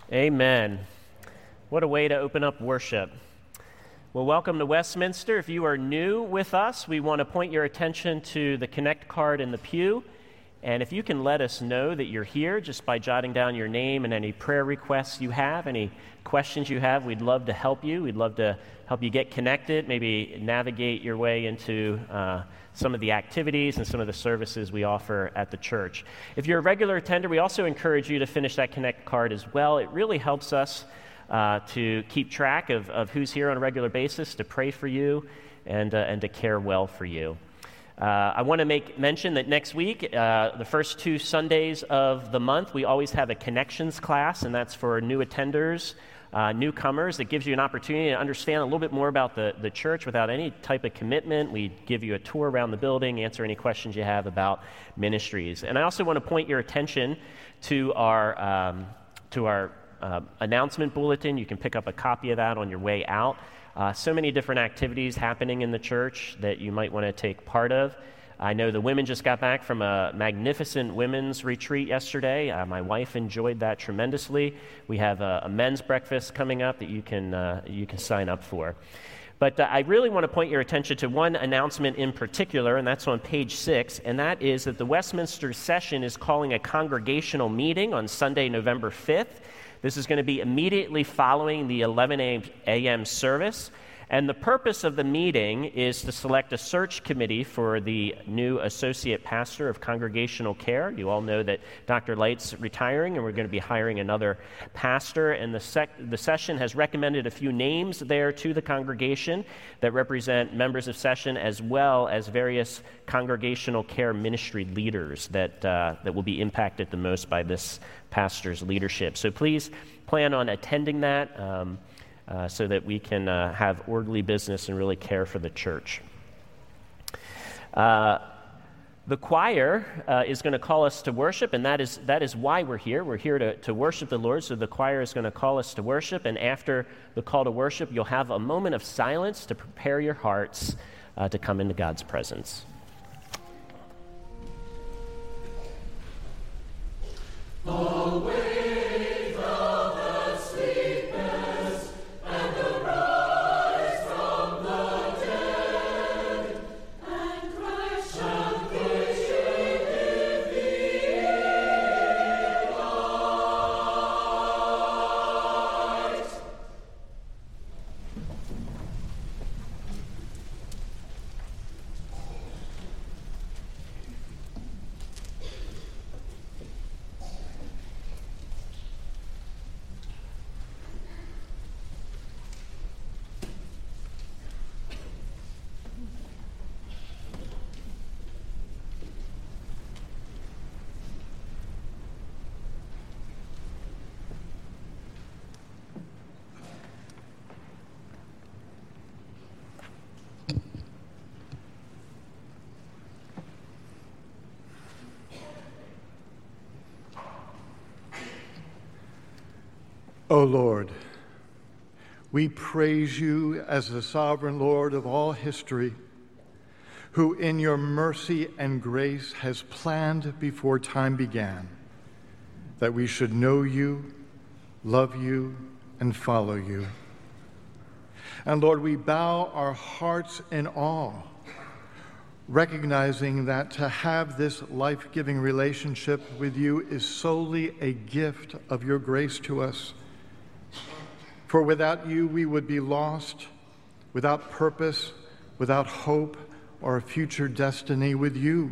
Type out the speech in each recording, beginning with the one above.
Amen. What a way to open up worship. Well, welcome to Westminster. If you are new with us, we want to point your attention to the Connect card in the pew. And if you can let us know that you're here just by jotting down your name and any prayer requests you have, any questions you have, we'd love to help you. We'd love to help you get connected, maybe navigate your way into some of the activities and some of the services we offer at the church. If you're a regular attender, we also encourage you to finish that Connect card as well. It really helps us to keep track of who's here on a regular basis, to pray for you, and to care well for you. I want to make mention that next week, the first 2 Sundays of the month, we always have a connections class, and that's for new attenders, newcomers. It gives you an opportunity to understand a little bit more about the church without any type of commitment. We give you a tour around the building, answer any questions you have about ministries. And I also want to point your attention to our announcement bulletin. You can pick up a copy of that on your way out. So many different activities happening in the church that you might want to take part of. I know the women just got back from a magnificent women's retreat yesterday. My wife enjoyed that tremendously. We have a men's breakfast coming up that you can sign up for. But I really want to point your attention to one announcement in particular, and that's on page 6, and that is that the Westminster Session is calling a congregational meeting on Sunday, November 5th. This is going to be immediately following the 11 a.m. service. And the purpose of the meeting is to select a search committee for the new associate pastor of congregational care. You all know that Dr. Light's retiring, and we're going to be hiring another pastor. And the session has recommended a few names there to the congregation that represent members of session, as well as various congregational care ministry leaders that will be impacted the most by this pastor's leadership. So please plan on attending that. So that we can have orderly business and really care for the church. The choir is going to call us to worship, and that is why we're here. We're here to worship the Lord, so the choir is going to call us to worship, and after the call to worship, you'll have a moment of silence to prepare your hearts to come into God's presence. Away. O Lord, we praise you as the sovereign Lord of all history, who in your mercy and grace has planned before time began that we should know you, love you, and follow you. And Lord, we bow our hearts in awe, recognizing that to have this life-giving relationship with you is solely a gift of your grace to us. For without you, we would be lost, without purpose, without hope, or a future destiny with you.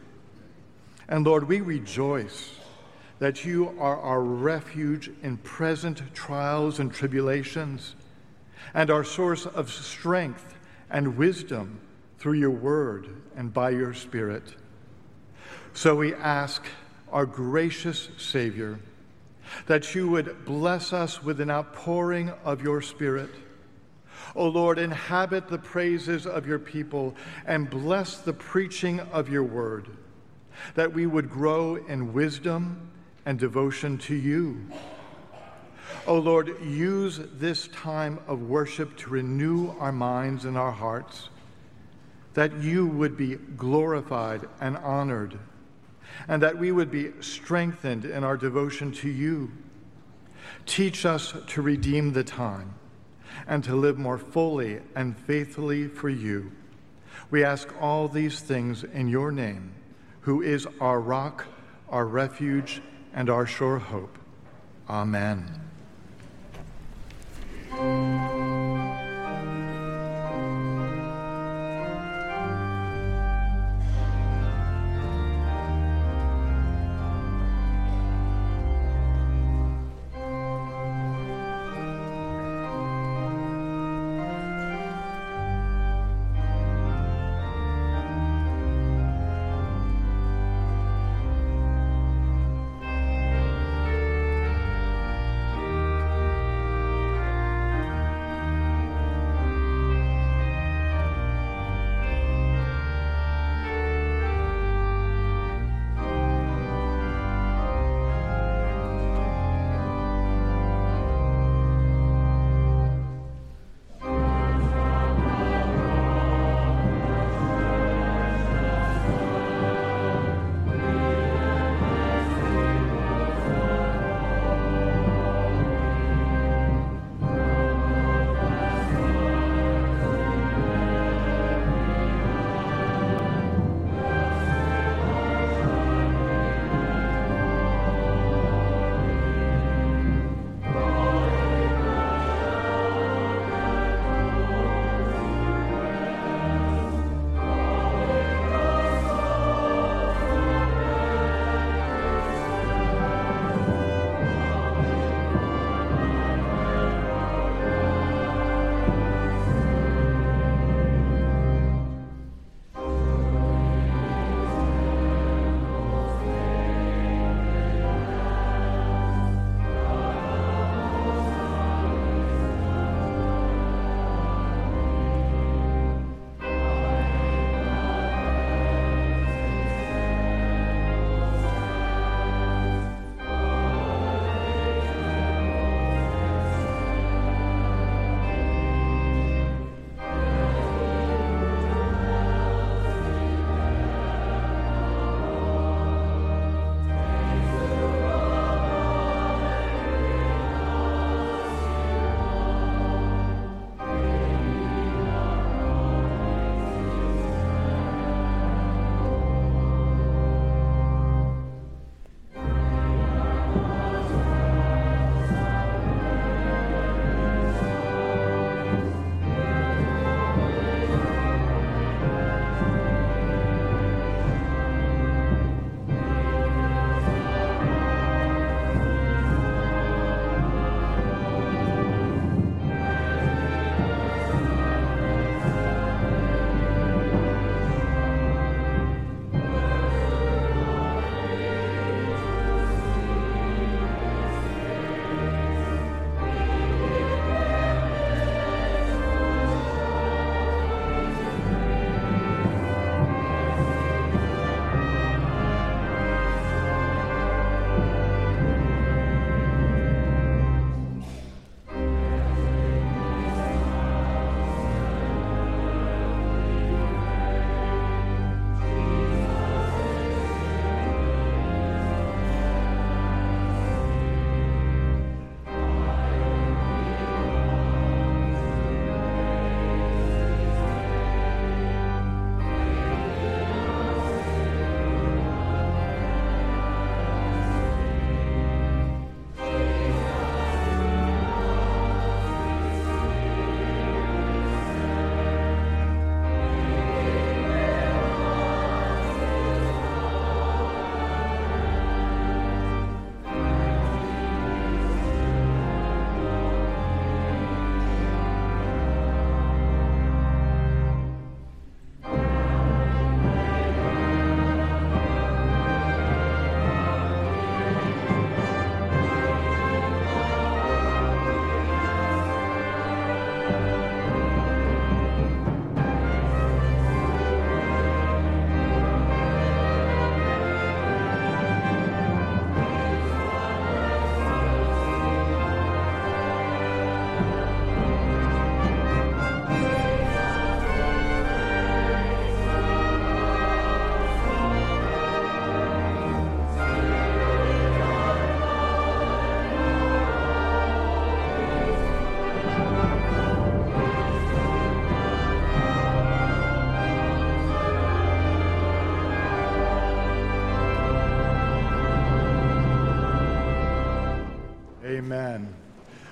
And Lord, we rejoice that you are our refuge in present trials and tribulations, and our source of strength and wisdom through your word and by your Spirit. So we ask our gracious Savior that you would bless us with an outpouring of your Spirit. O Lord, inhabit the praises of your people and bless the preaching of your word, that we would grow in wisdom and devotion to you. O Lord, use this time of worship to renew our minds and our hearts, that you would be glorified and honored, and that we would be strengthened in our devotion to you. Teach us to redeem the time and to live more fully and faithfully for you. We ask all these things in your name, who is our rock, our refuge, and our sure hope. Amen.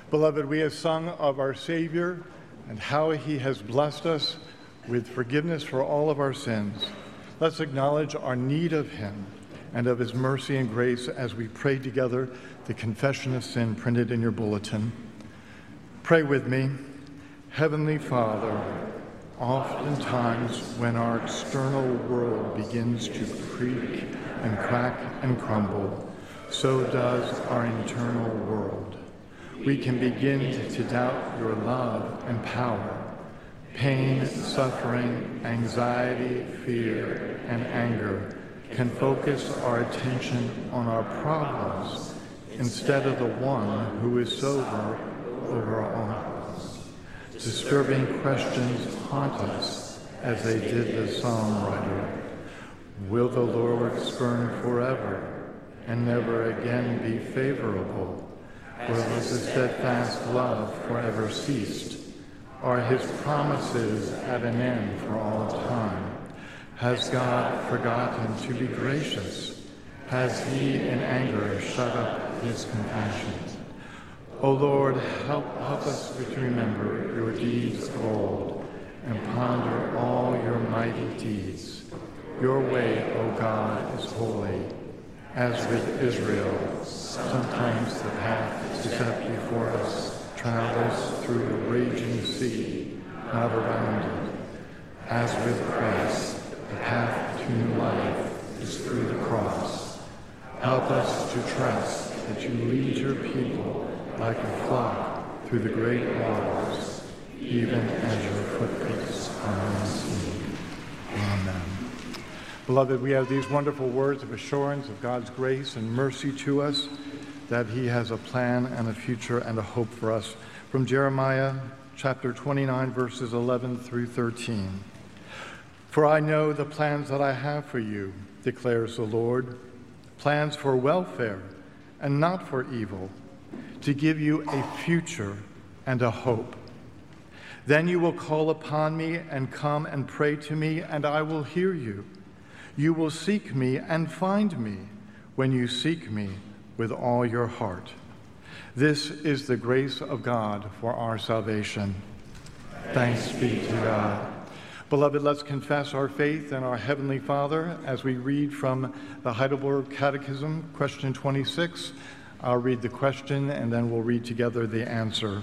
Beloved, we have sung of our Savior and how he has blessed us with forgiveness for all of our sins. Let's acknowledge our need of him and of his mercy and grace as we pray together the confession of sin printed in your bulletin. Pray with me. Heavenly Father, oftentimes when our external world begins to creak and crack and crumble, so does our internal world. We can begin to doubt your love and power. Pain, suffering, anxiety, fear, and anger can focus our attention on our problems instead of the one who is sovereign over all. Disturbing questions haunt us as they did the psalm writer. Will the Lord spurn forever and never again be favorable? Will his steadfast love forever ceased? Are his promises at an end for all time? Has God forgotten to be gracious? Has he in anger shut up his compassion? O Lord, help us to remember your deeds of old and ponder all your mighty deeds. Your way, O God, is holy. As with Israel, sometimes the path set before us travels through a raging sea, not around it. As with Christ, the path to new life is through the cross. Help us to trust that you lead your people like a flock through the great waters, even as your footprints are unseen. Amen. Beloved, we have these wonderful words of assurance of God's grace and mercy to us, that he has a plan and a future and a hope for us. From Jeremiah chapter 29, verses 11 through 13. For I know the plans that I have for you, declares the Lord, plans for welfare and not for evil, to give you a future and a hope. Then you will call upon me and come and pray to me, and I will hear you. You will seek me and find me when you seek me with all your heart. This is the grace of God for our salvation. Thanks be to God. Beloved, let's confess our faith in our Heavenly Father as we read from the Heidelberg Catechism, question 26. I'll read the question and then we'll read together the answer.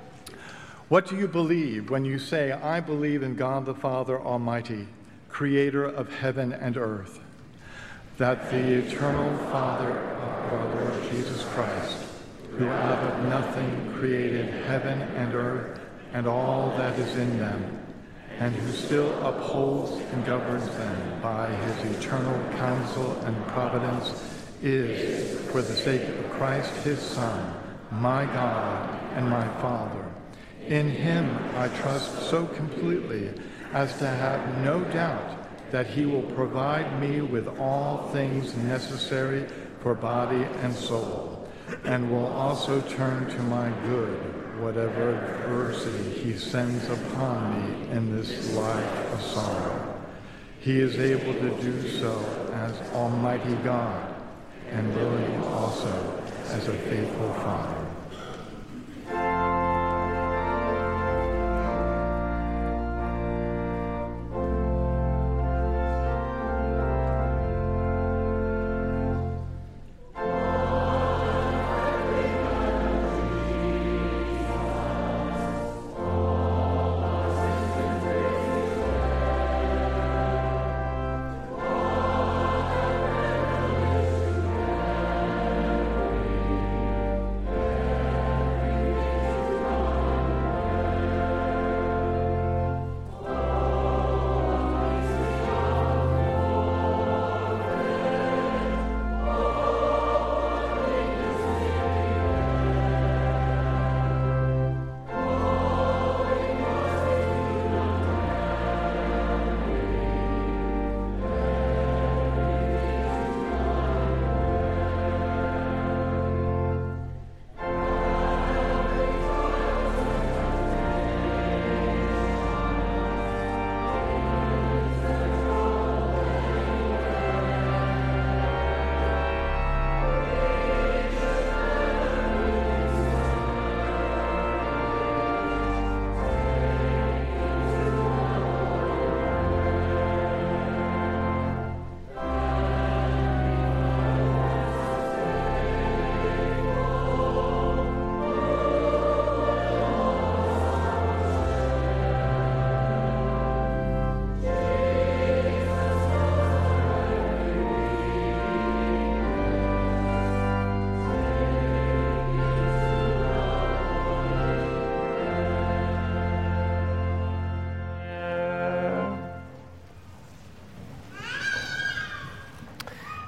What do you believe when you say, I believe in God the Father Almighty, creator of heaven and earth, that the eternal Father of our Lord Jesus Christ, who out of nothing created heaven and earth and all that is in them, and who still upholds and governs them by his eternal counsel and providence, is, for the sake of Christ his Son, my God and my Father. In him I trust so completely as to have no doubt that he will provide me with all things necessary for body and soul, and will also turn to my good whatever adversity he sends upon me in this life of sorrow. He is able to do so as Almighty God, and willing also as a faithful Father.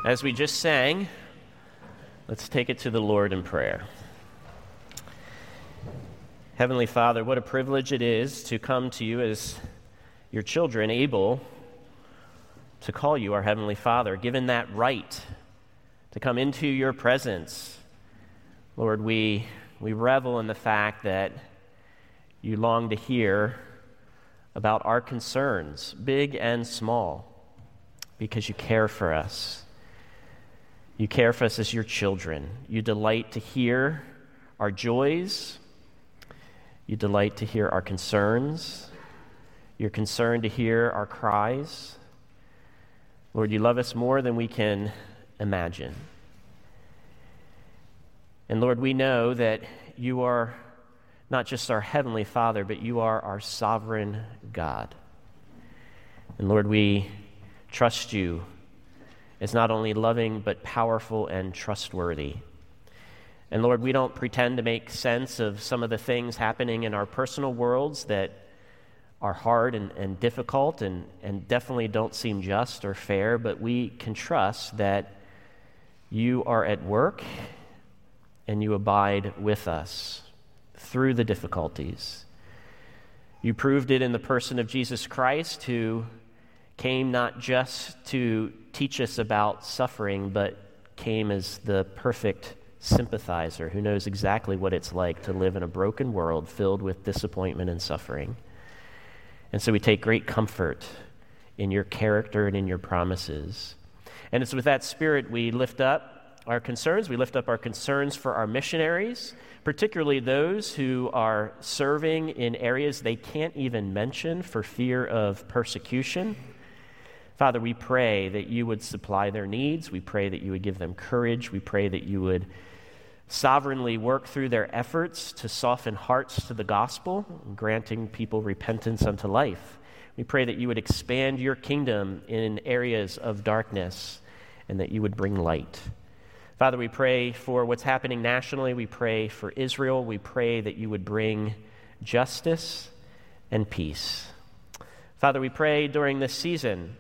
As we just sang, let's take it to the Lord in prayer. Heavenly Father, what a privilege it is to come to you as your children, able to call you our Heavenly Father, given that right to come into your presence. Lord, we revel in the fact that you long to hear about our concerns, big and small, because you care for us. You care for us as your children. You delight to hear our joys. You delight to hear our concerns. You're concerned to hear our cries. Lord, you love us more than we can imagine. And Lord, we know that you are not just our Heavenly Father, but you are our sovereign God. And Lord, we trust you as not only loving, but powerful and trustworthy. And Lord, we don't pretend to make sense of some of the things happening in our personal worlds that are hard and difficult and definitely don't seem just or fair, but we can trust that you are at work and you abide with us through the difficulties. You proved it in the person of Jesus Christ, who came not just to teach us about suffering, but came as the perfect sympathizer who knows exactly what it's like to live in a broken world filled with disappointment and suffering. And so we take great comfort in your character and in your promises. And it's with that spirit we lift up our concerns. We lift up our concerns for our missionaries, particularly those who are serving in areas they can't even mention for fear of persecution. Father, we pray that you would supply their needs. We pray that you would give them courage. We pray that you would sovereignly work through their efforts to soften hearts to the gospel, granting people repentance unto life. We pray that you would expand your kingdom in areas of darkness and that you would bring light. Father, we pray for what's happening nationally. We pray for Israel. We pray that you would bring justice and peace. Father, we pray during this season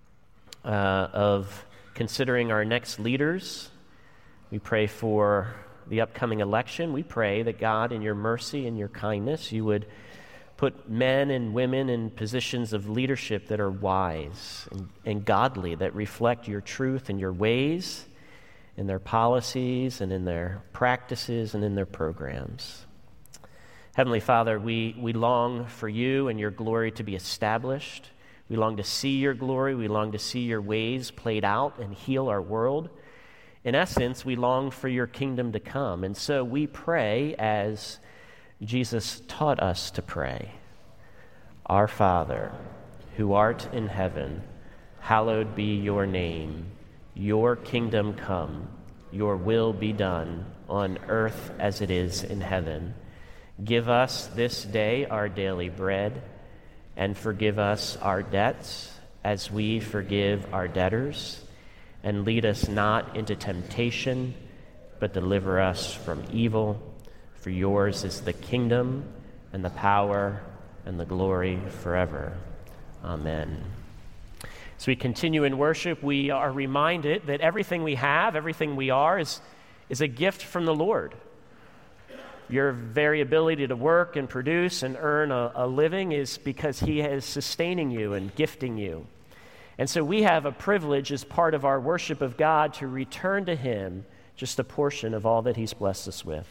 of considering our next leaders. We pray for the upcoming election. We pray that God, in your mercy and your kindness, you would put men and women in positions of leadership that are wise and godly, that reflect your truth and your ways in their policies and in their practices and in their programs. Heavenly Father, we long for you and your glory to be established. We long to see your glory. We long to see your ways played out and heal our world. In essence, we long for your kingdom to come. And so we pray as Jesus taught us to pray. Our Father, who art in heaven, hallowed be your name. Your kingdom come. Your will be done on earth as it is in heaven. Give us this day our daily bread, and forgive us our debts as we forgive our debtors. And lead us not into temptation, but deliver us from evil. For yours is the kingdom and the power and the glory forever. Amen. As we continue in worship, we are reminded that everything we have, everything we are, is a gift from the Lord. Your very ability to work and produce and earn a living is because he is sustaining you and gifting you. And so we have a privilege as part of our worship of God to return to him just a portion of all that he's blessed us with.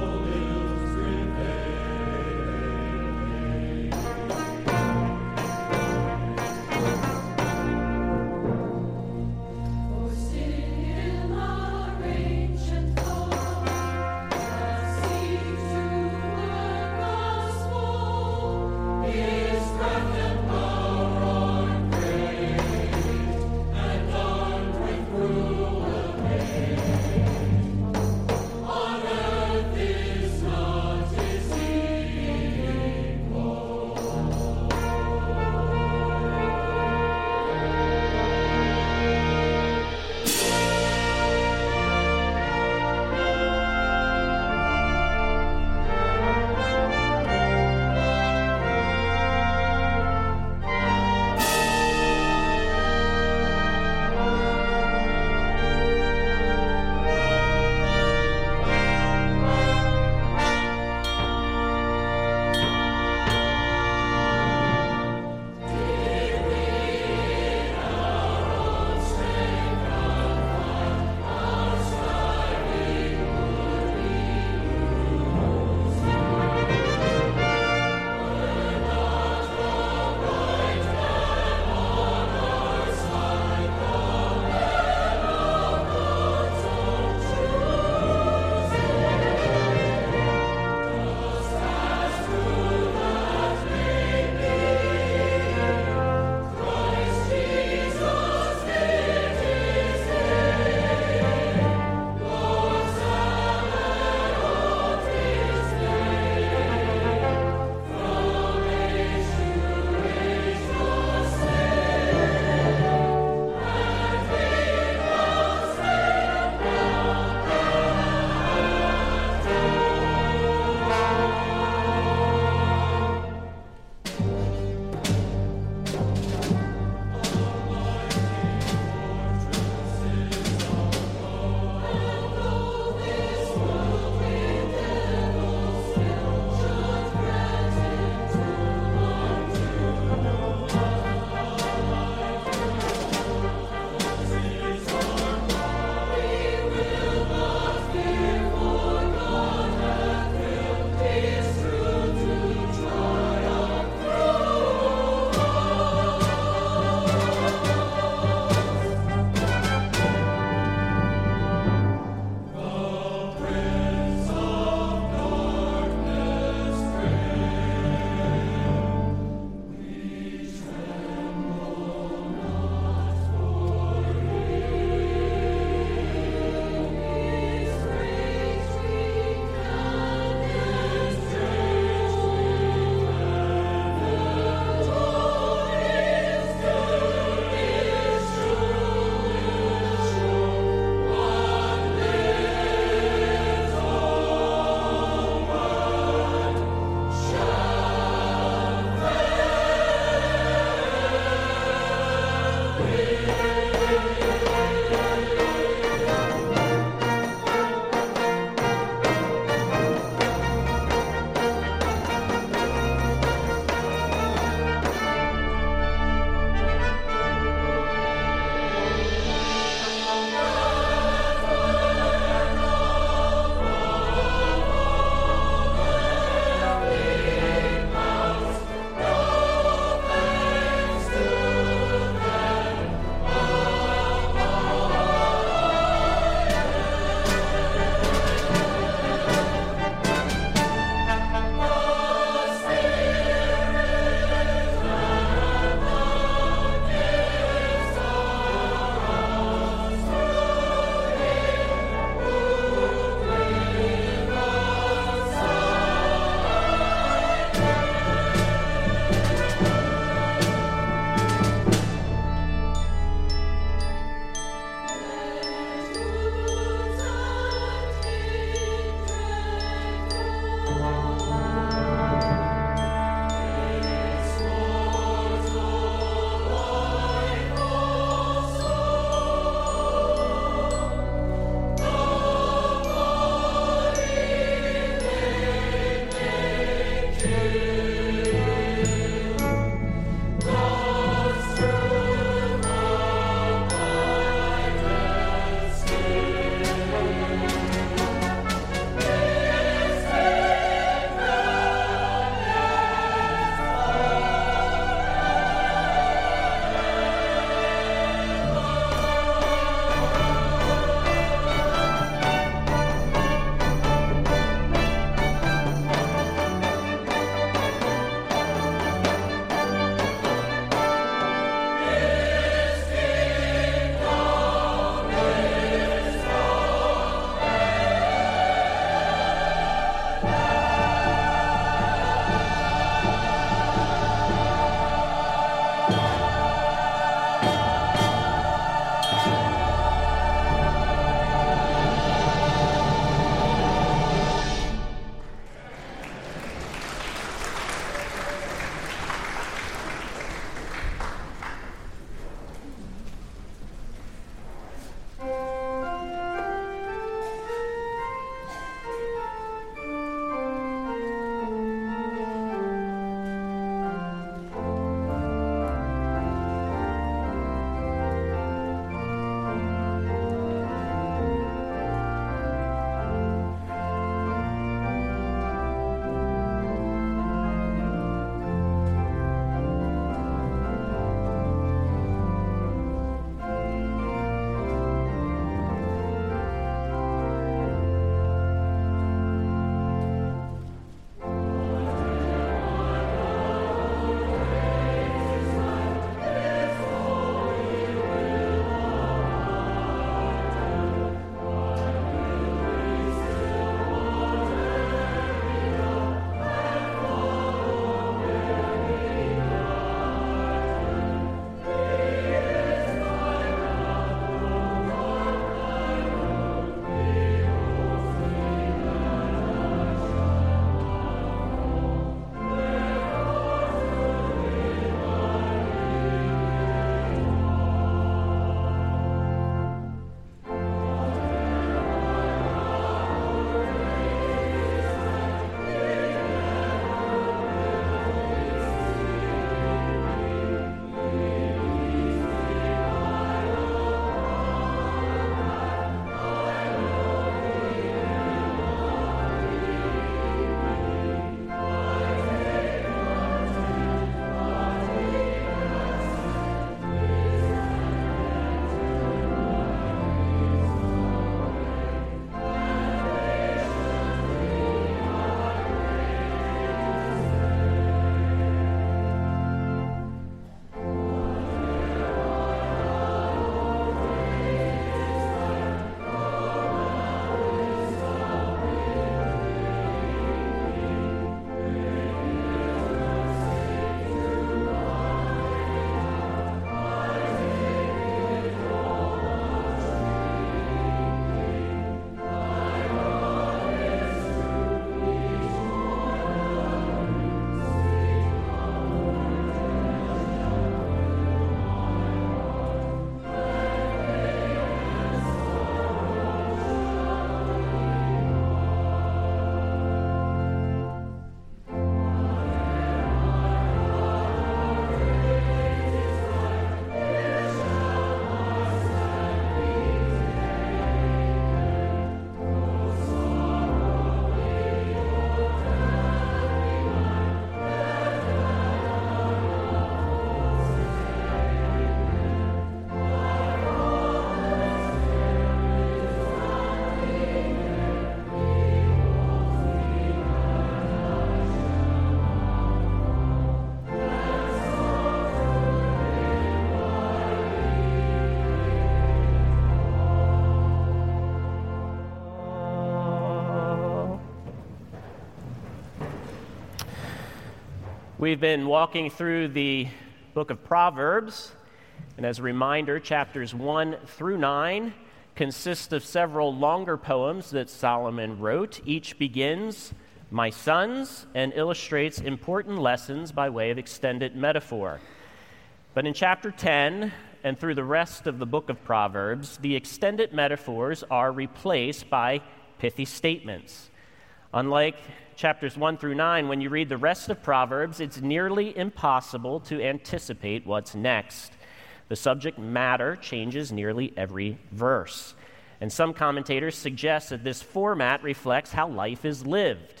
We've been walking through the book of Proverbs, and as a reminder, chapters 1 through 9 consist of several longer poems that Solomon wrote. Each begins, "My sons," and illustrates important lessons by way of extended metaphor. But in chapter 10 and through the rest of the book of Proverbs, the extended metaphors are replaced by pithy statements. Unlike chapters 1 through 9, when you read the rest of Proverbs, it's nearly impossible to anticipate what's next. The subject matter changes nearly every verse. And some commentators suggest that this format reflects how life is lived.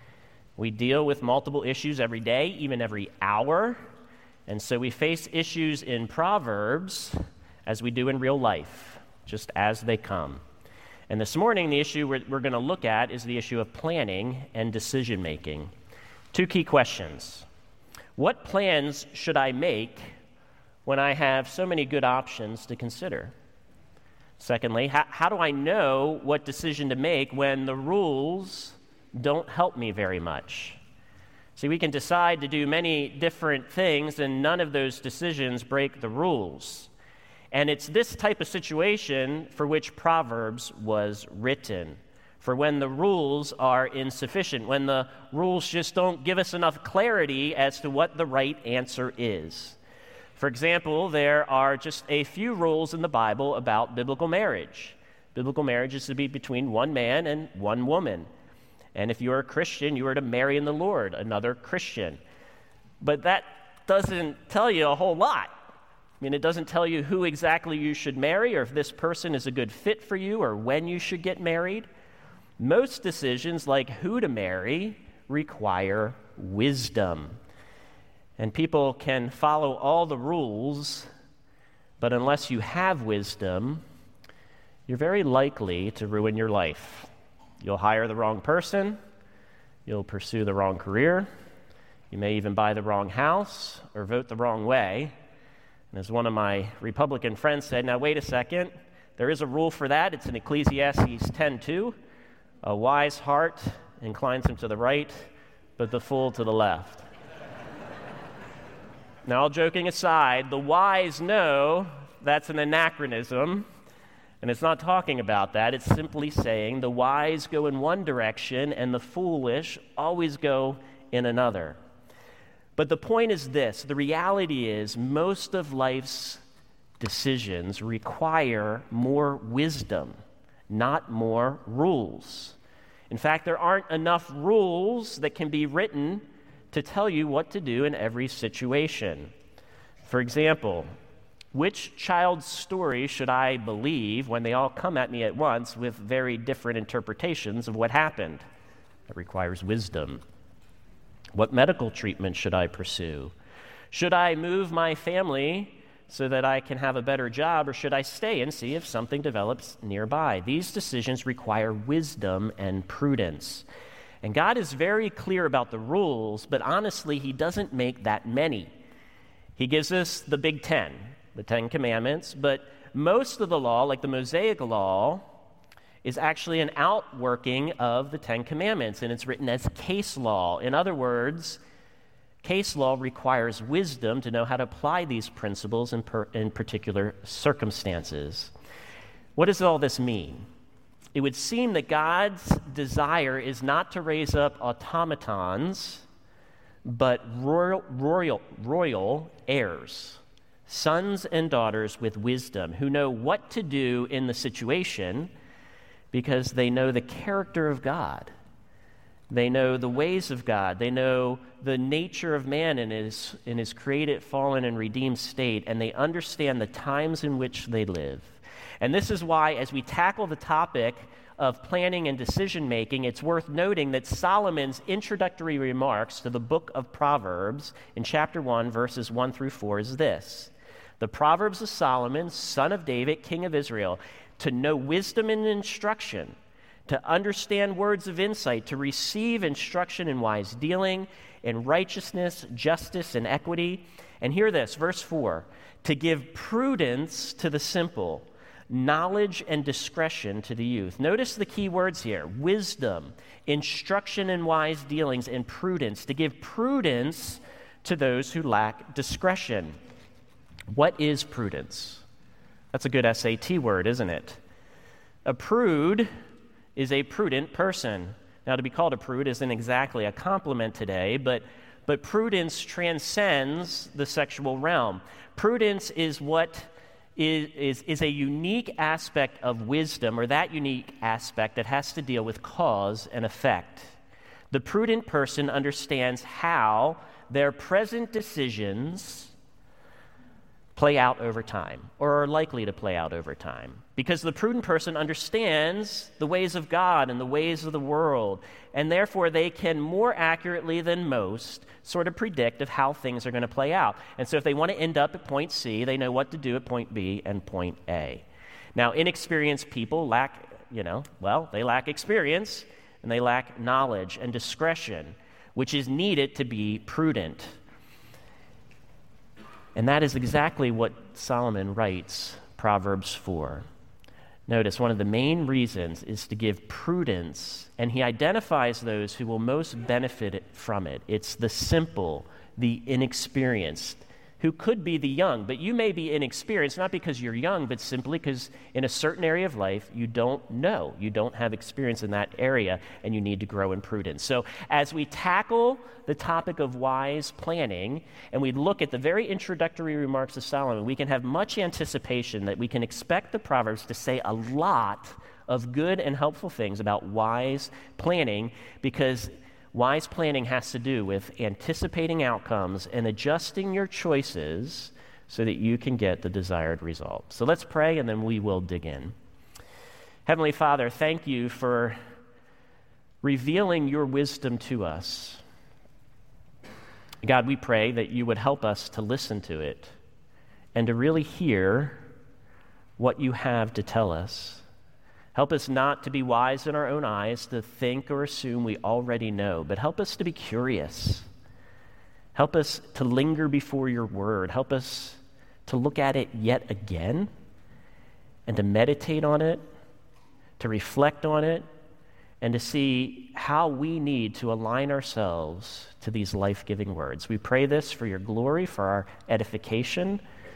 We deal with multiple issues every day, even every hour. And so we face issues in Proverbs as we do in real life, just as they come. And this morning, the issue we're going to look at is the issue of planning and decision-making. Two key questions. What plans should I make when I have so many good options to consider? Secondly, how do I know what decision to make when the rules don't help me very much? See, we can decide to do many different things, and none of those decisions break the rules. And it's this type of situation for which Proverbs was written, for when the rules are insufficient, when the rules just don't give us enough clarity as to what the right answer is. For example, there are just a few rules in the Bible about biblical marriage. Biblical marriage is to be between one man and one woman. And if you are a Christian, you are to marry in the Lord another Christian. But that doesn't tell you a whole lot. I mean, it doesn't tell you who exactly you should marry or if this person is a good fit for you or when you should get married. Most decisions, like who to marry, require wisdom. And people can follow all the rules, but unless you have wisdom, you're very likely to ruin your life. You'll hire the wrong person, you'll pursue the wrong career, you may even buy the wrong house or vote the wrong way. And as one of my Republican friends said, now wait a second, there is a rule for that. It's in Ecclesiastes 10:2. A wise heart inclines him to the right, but the fool to the left. Now, all joking aside, the wise know that's an anachronism, and it's not talking about that. It's simply saying the wise go in one direction and the foolish always go in another. But the point is this, the reality is most of life's decisions require more wisdom, not more rules. In fact, there aren't enough rules that can be written to tell you what to do in every situation. For example, which child's story should I believe when they all come at me at once with very different interpretations of what happened? That requires wisdom. What medical treatment should I pursue? Should I move my family so that I can have a better job, or should I stay and see if something develops nearby? These decisions require wisdom and prudence. And God is very clear about the rules, but honestly, He doesn't make that many. He gives us the Big Ten, the Ten Commandments, but most of the law, like the Mosaic Law, is actually an outworking of the Ten Commandments, and it's written as case law. In other words, case law requires wisdom to know how to apply these principles in particular circumstances. What does all this mean? It would seem that God's desire is not to raise up automatons, but royal heirs, sons and daughters with wisdom, who know what to do in the situation because they know the character of God. They know the ways of God. They know the nature of man in his created, fallen, and redeemed state, and they understand the times in which they live. And this is why, as we tackle the topic of planning and decision-making, it's worth noting that Solomon's introductory remarks to the book of Proverbs in chapter 1, verses 1 through 4 is this: the Proverbs of Solomon, son of David, king of Israel, to know wisdom and instruction, to understand words of insight, to receive instruction in wise dealing, in righteousness, justice, and equity. And hear this, verse 4, to give prudence to the simple, knowledge and discretion to the youth. Notice the key words here: wisdom, instruction in wise dealings, and prudence. To give prudence to those who lack discretion. What is prudence? That's a good SAT word, isn't it? A prude is a prudent person. Now, to be called a prude isn't exactly a compliment today, but prudence transcends the sexual realm. Prudence is what is a unique aspect of wisdom, or that unique aspect that has to deal with cause and effect. The prudent person understands how their present decisions play out over time, or are likely to play out over time. Because the prudent person understands the ways of God and the ways of the world, and therefore they can more accurately than most sort of predict of how things are going to play out. And so if they want to end up at point C, they know what to do at point B and point A. Now, inexperienced people lack experience, and they lack knowledge and discretion, which is needed to be prudent. And that is exactly what Solomon writes Proverbs 4. Notice one of the main reasons is to give prudence, and he identifies those who will most benefit from it. It's the simple, the inexperienced, who could be the young. But you may be inexperienced, not because you're young, but simply because in a certain area of life you don't know. You don't have experience in that area, and you need to grow in prudence. So as we tackle the topic of wise planning, and we look at the very introductory remarks of Solomon, we can have much anticipation that we can expect the Proverbs to say a lot of good and helpful things about wise planning, because wise planning has to do with anticipating outcomes and adjusting your choices so that you can get the desired result. So let's pray, and then we will dig in. Heavenly Father, thank you for revealing your wisdom to us. God, we pray that you would help us to listen to it and to really hear what you have to tell us. Help us not to be wise in our own eyes, to think or assume we already know, but help us to be curious. Help us to linger before your word. Help us to look at it yet again and to meditate on it, to reflect on it, and to see how we need to align ourselves to these life-giving words. We pray this for your glory, for our edification,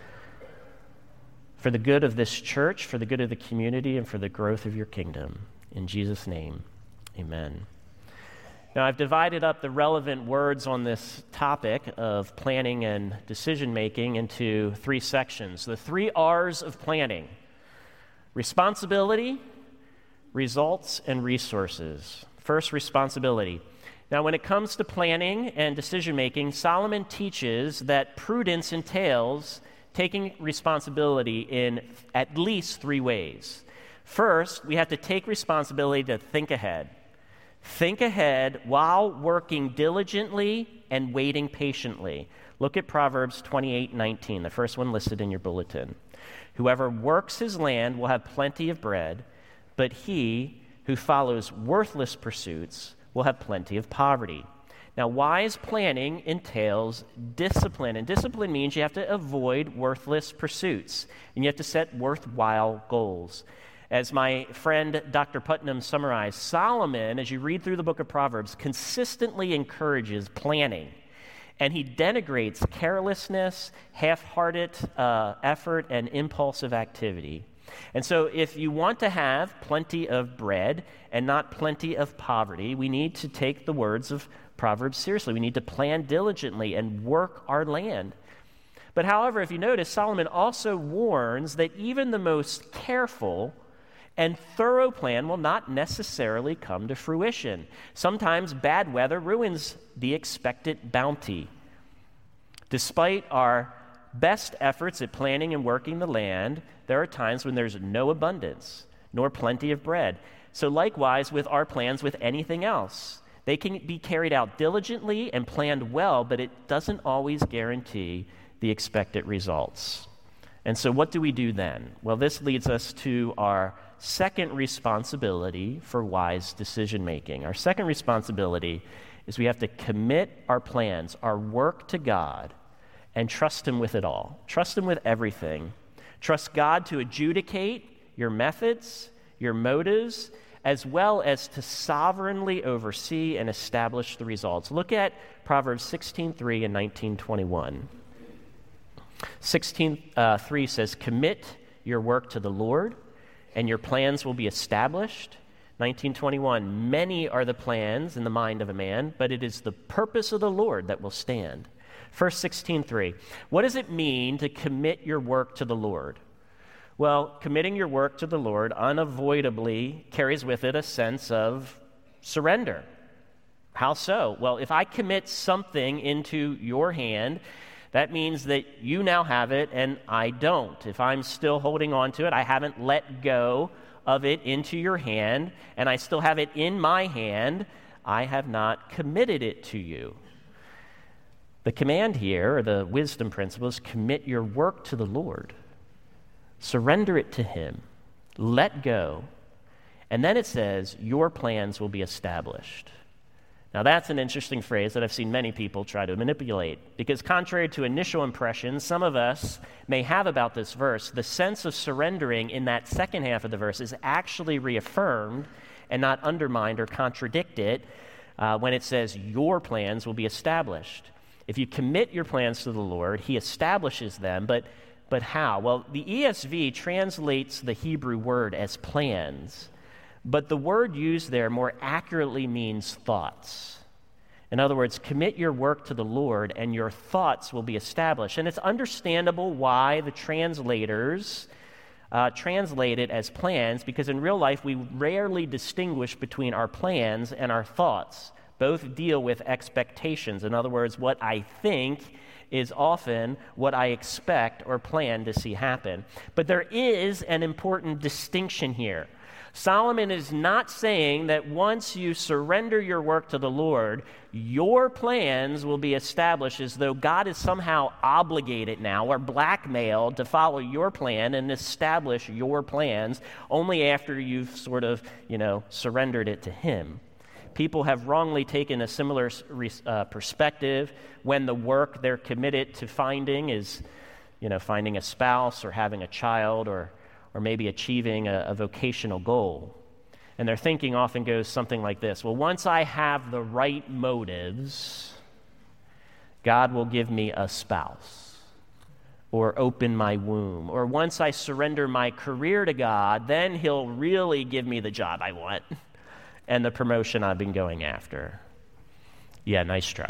for the good of this church, for the good of the community, and for the growth of your kingdom. In Jesus' name, amen. Now, I've divided up the relevant words on this topic of planning and decision-making into 3 sections. The 3 R's of planning: responsibility, results, and resources. First, responsibility. Now, when it comes to planning and decision-making, Solomon teaches that prudence entails taking responsibility in at least 3 ways. First, we have to take responsibility to think ahead. Think ahead while working diligently and waiting patiently. Look at Proverbs 28:19, the first one listed in your bulletin. Whoever works his land will have plenty of bread, but he who follows worthless pursuits will have plenty of poverty. Now, wise planning entails discipline, and discipline means you have to avoid worthless pursuits, and you have to set worthwhile goals. As my friend Dr. Putnam summarized, Solomon, as you read through the book of Proverbs, consistently encourages planning, and he denigrates carelessness, half-hearted effort, and impulsive activity. And so if you want to have plenty of bread and not plenty of poverty, we need to take the words of Proverbs seriously. We need to plan diligently and work our land. But however, if you notice, Solomon also warns that even the most careful and thorough plan will not necessarily come to fruition. Sometimes bad weather ruins the expected bounty. Despite our best efforts at planning and working the land, there are times when there's no abundance, nor plenty of bread. So likewise with our plans with anything else. They can be carried out diligently and planned well, but it doesn't always guarantee the expected results. And so what do we do then? Well, this leads us to our second responsibility for wise decision-making. Our second responsibility is we have to commit our plans, our work to God, and trust Him with it all. Trust Him with everything. Trust God to adjudicate your methods, your motives, as well as to sovereignly oversee and establish the results. Look at Proverbs 16:3 and 19:21. 16:3 says, "Commit your work to the Lord, and your plans will be established." 19:21, "Many are the plans in the mind of a man, but it is the purpose of the Lord that will stand." First 16:3, what does it mean to commit your work to the Lord? Well, committing your work to the Lord unavoidably carries with it a sense of surrender. How so? Well, if I commit something into your hand, that means that you now have it and I don't. If I'm still holding on to it, I haven't let go of it into your hand, and I still have it in my hand, I have not committed it to you. The command here, or the wisdom principle, is commit your work to the Lord. Surrender it to Him. Let go. And then it says, your plans will be established. Now that's an interesting phrase that I've seen many people try to manipulate, because contrary to initial impressions some of us may have about this verse, the sense of surrendering in that second half of the verse is actually reaffirmed and not undermined or contradicted when it says, your plans will be established. If you commit your plans to the Lord, He establishes them, but how? Well, the ESV translates the Hebrew word as plans, but the word used there more accurately means thoughts. In other words, commit your work to the Lord and your thoughts will be established. And it's understandable why the translators translate it as plans, because in real life we rarely distinguish between our plans and our thoughts. Both deal with expectations. In other words, what I think is often what I expect or plan to see happen. But there is an important distinction here. Solomon is not saying that once you surrender your work to the Lord, your plans will be established as though God is somehow obligated now or blackmailed to follow your plan and establish your plans only after you've sort of, surrendered it to Him. People have wrongly taken a similar perspective when the work they're committed to finding is, finding a spouse or having a child or maybe achieving a vocational goal. And their thinking often goes something like this: well, once I have the right motives, God will give me a spouse or open my womb. Or once I surrender my career to God, then He'll really give me the job I want and the promotion I've been going after. Yeah, nice try.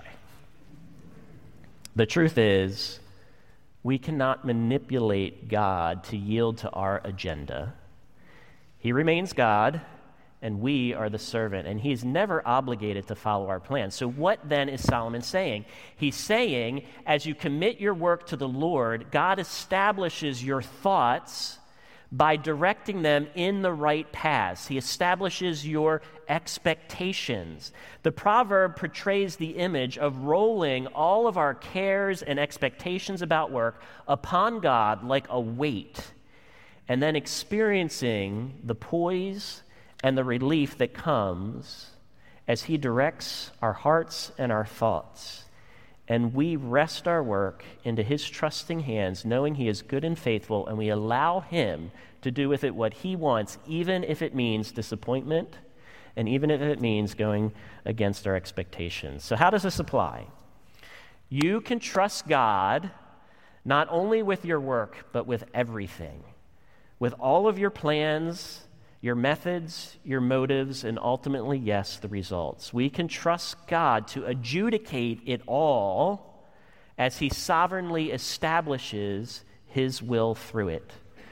The truth is, we cannot manipulate God to yield to our agenda. He remains God, and we are the servant, and He's never obligated to follow our plans. So what then is Solomon saying? He's saying, as you commit your work to the Lord, God establishes your thoughts by directing them in the right paths. He establishes your expectations. The proverb portrays the image of rolling all of our cares and expectations about work upon God like a weight, and then experiencing the poise and the relief that comes as He directs our hearts and our thoughts. And we rest our work into His trusting hands, knowing He is good and faithful, and we allow Him to do with it what He wants, even if it means disappointment, and even if it means going against our expectations. So how does this apply? You can trust God not only with your work, but with everything. With all of your plans, your methods, your motives, and ultimately, yes, the results. We can trust God to adjudicate it all as He sovereignly establishes His will through it.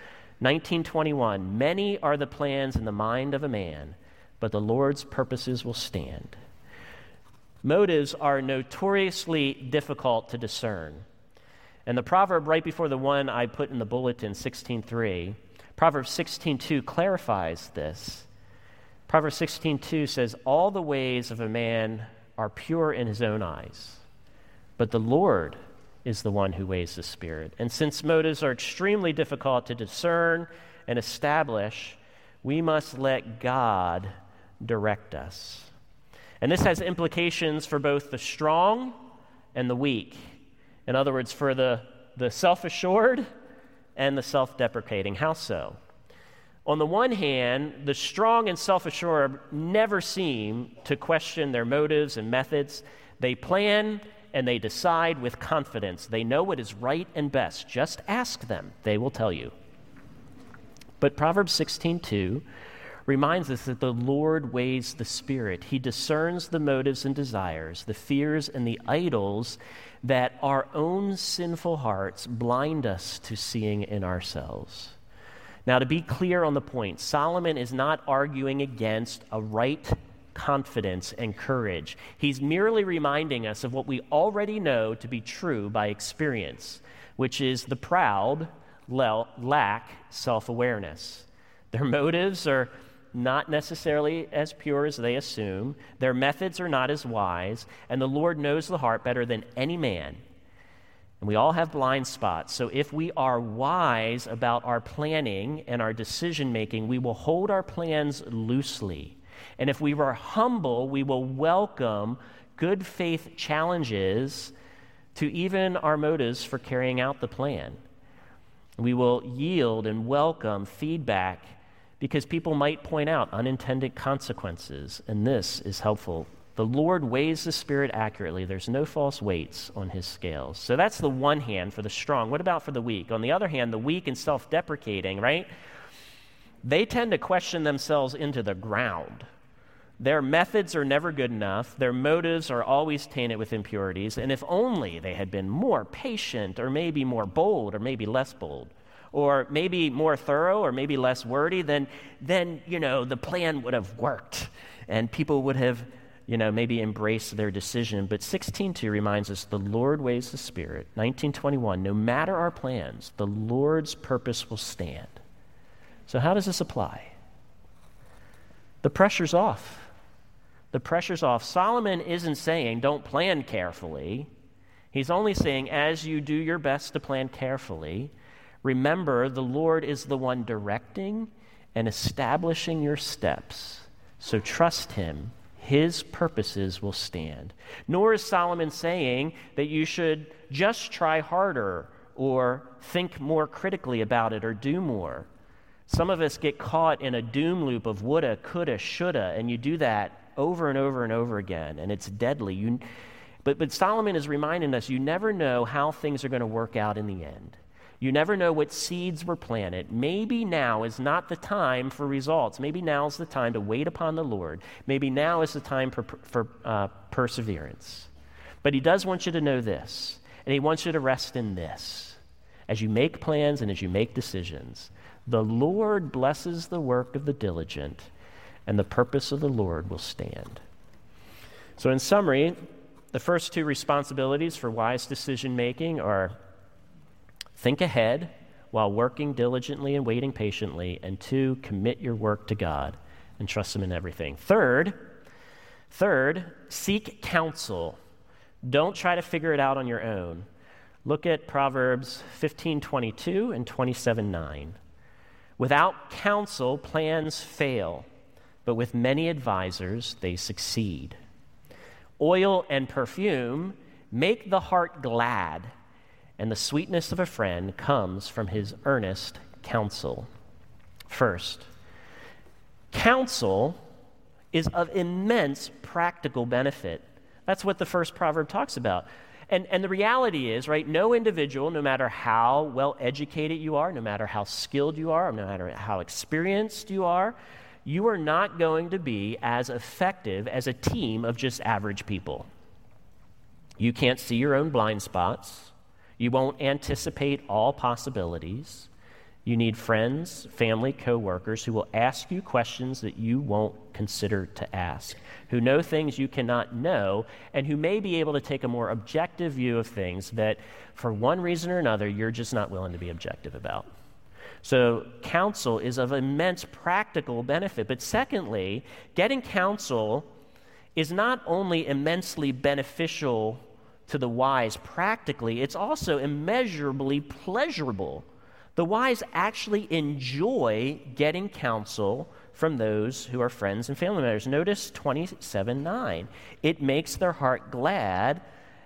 19:21, many are the plans in the mind of a man, but the Lord's purposes will stand. Motives are notoriously difficult to discern. And the proverb right before the one I put in the bulletin, 16:3, Proverbs 16:2 clarifies this. Proverbs 16:2 says, all the ways of a man are pure in his own eyes, but the Lord is the one who weighs the spirit. And since motives are extremely difficult to discern and establish, we must let God direct us. And this has implications for both the strong and the weak. In other words, for the self-assured and the self-deprecating. How so? On the one hand, the strong and self-assured never seem to question their motives and methods. They plan and they decide with confidence. They know what is right and best. Just ask them. They will tell you. But Proverbs 16:2 reminds us that the Lord weighs the spirit. He discerns the motives and desires, the fears and the idols that our own sinful hearts blind us to seeing in ourselves. Now, to be clear on the point, Solomon is not arguing against a right confidence and courage. He's merely reminding us of what we already know to be true by experience, which is the proud lack self-awareness. Their motives are not necessarily as pure as they assume. Their methods are not as wise, and the Lord knows the heart better than any man. And we all have blind spots. So if we are wise about our planning and our decision-making, we will hold our plans loosely. And if we are humble, we will welcome good faith challenges to even our motives for carrying out the plan. We will yield and welcome feedback because people might point out unintended consequences, and this is helpful. The Lord weighs the spirit accurately. There's no false weights on his scales. So that's the one hand for the strong. What about for the weak? On the other hand, the weak and self-deprecating, right? They tend to question themselves into the ground. Their methods are never good enough. Their motives are always tainted with impurities. And if only they had been more patient, or maybe more bold, or maybe less bold, or maybe more thorough, or maybe less wordy, then the plan would have worked, and people would have maybe embrace their decision. But 16:2 reminds us the Lord weighs the spirit. 19:21, no matter our plans, the Lord's purpose will stand. So how does this apply? The pressure's off. The pressure's off. Solomon isn't saying don't plan carefully. He's only saying as you do your best to plan carefully, remember the Lord is the one directing and establishing your steps. So trust him. His purposes will stand. Nor is Solomon saying that you should just try harder or think more critically about it or do more. Some of us get caught in a doom loop of woulda, coulda, shoulda, and you do that over and over and over again, and it's deadly. But Solomon is reminding us you never know how things are going to work out in the end. You never know what seeds were planted. Maybe now is not the time for results. Maybe now is the time to wait upon the Lord. Maybe now is the time for perseverance. But he does want you to know this, and he wants you to rest in this. As you make plans and as you make decisions, the Lord blesses the work of the diligent, and the purpose of the Lord will stand. So in summary, the first two responsibilities for wise decision-making are think ahead while working diligently and waiting patiently, and 2, commit your work to God and trust him in everything. Third, seek counsel. Don't try to figure it out on your own. Look at Proverbs 15:22 and 27:9. Without counsel, plans fail, but with many advisors, they succeed. Oil and perfume make the heart glad, and the sweetness of a friend comes from his earnest counsel. First, counsel is of immense practical benefit. That's what the first proverb talks about. And the reality is, right, no individual, no matter how well educated you are, no matter how skilled you are, no matter how experienced you are not going to be as effective as a team of just average people. You can't see your own blind spots. You won't anticipate all possibilities. You need friends, family, coworkers who will ask you questions that you won't consider to ask, who know things you cannot know, and who may be able to take a more objective view of things that, for one reason or another, you're just not willing to be objective about. So counsel is of immense practical benefit. But secondly, getting counsel is not only immensely beneficial to the wise practically, it's also immeasurably pleasurable. The wise actually enjoy getting counsel from those who are friends and family members. Notice 27:9. It makes their heart glad,